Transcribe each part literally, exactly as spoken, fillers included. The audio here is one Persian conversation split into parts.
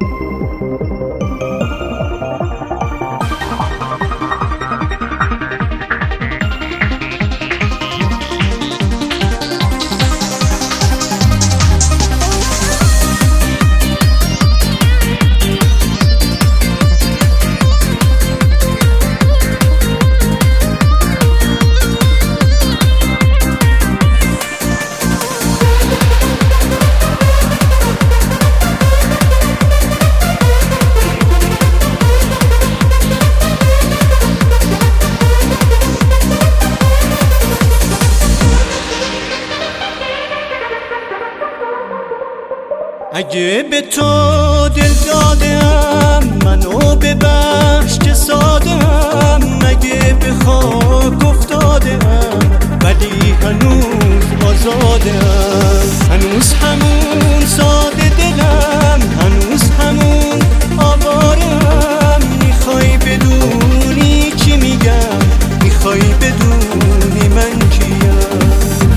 اگه به تو دل دادم منو ببخش که سادم، اگه به خاک افتادم ولی هنوز آزادم، هنوز همون ساده دلم، هنوز همون آوارم. میخوای بدونی چی میگم، میخوای بدونی من کیم،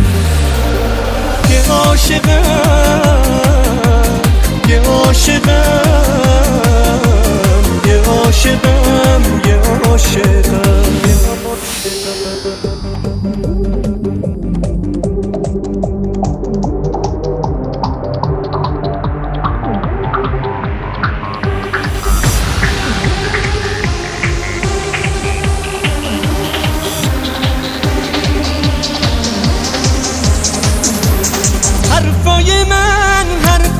که عاشقم، یه عاشقم، یه عاشقم، یه عاشقم. حرفای من حرف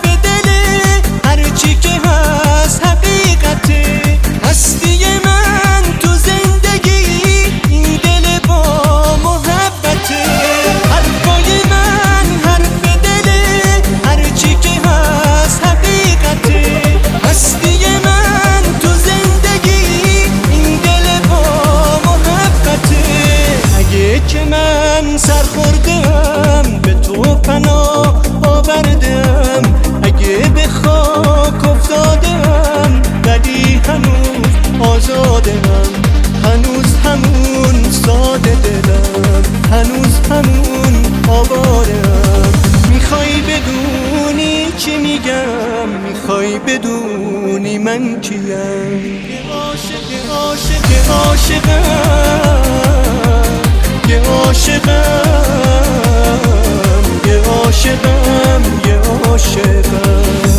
هستی من تو زندگی، این دل با محبته. حرفای من حرف دله، هرچی که هست حقیقته. هستی من تو زندگی، این دل با محبته. اگه که من سر خوردم به تو پناه آوردم، اگه به خاک افتادم ولی هنوز آزادم، هنوز همون ساده دلم، هنوز همون آوارم. میخوای بدونی چی میگم، میخوای بدونی من کیم، یه عاشق، یه عاشق، یه عاشقم، یه عاشقم، یه عاشقم، یه عاشقم.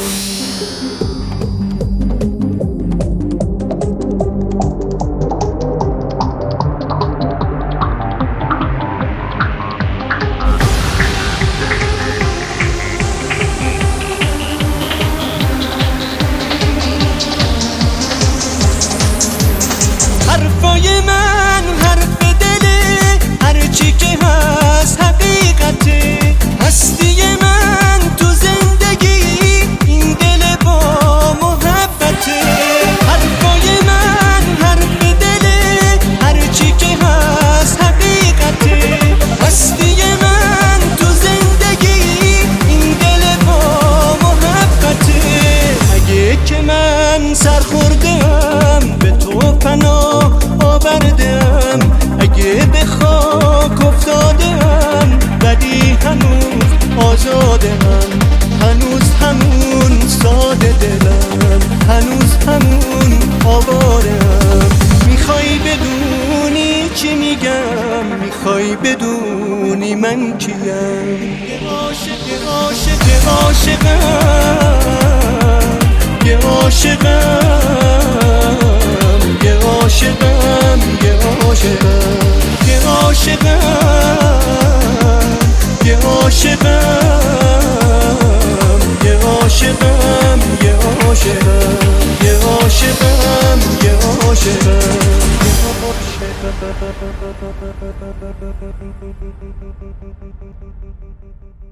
حرفای من حرف دله، هرچی که هست حقیقته. هستی من تو زندگی، این دل با محبته. حرفای من حرف دله، هرچی که هست حقیقته. هستی من تو زندگی، این دل با محبته. اگه که من سر خوردم به تو پناه آوردم، اگه به خاک افتادم ولی هنوز آزادم، هنوز همون ساده دلم، هنوز همون آوارم. میخوای بدونی چی میگم، میخوای بدونی من کیم، یه عاشق، یه عاشق، یه عاشقم، یه عاشقم، یه عاشقم، یه عاشقم، یه عاشقم، یه عاشقم، یه عاشقم، یه عاشقم، یه عاشقم، یه عاشقم.